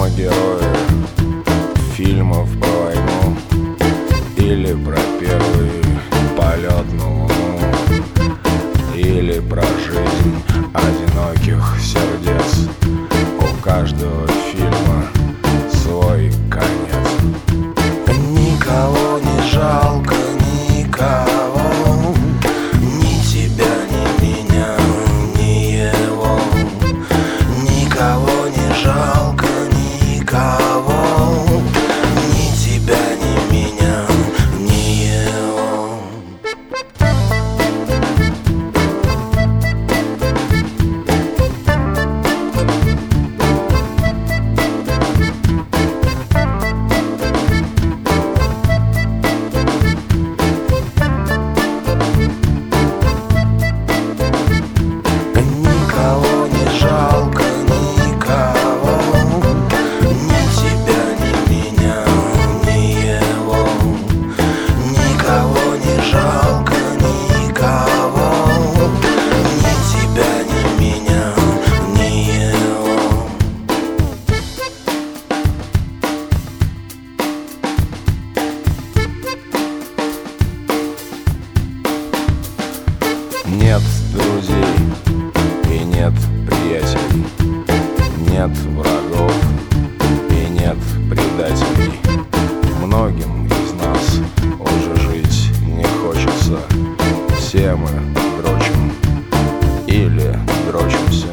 мы герои фильмов про войну или про первый полет на Луну, или про жизнь одиноких сердец. У каждого фильма свой конец. Никого не жалко, никого, ни тебя, ни меня, ни его. Никого не жалко, никого, ни тебя, ни меня, ни его. Никого не жалко, никого, ни тебя, ни меня, ни его. Никого не жалко, никого, ни тебя, ни меня, ни его. Нет друзей и нет приятелей, нет врагов и нет предателей. Многим из нас уже жить не хочется. Все мы дрочим или дрочимся.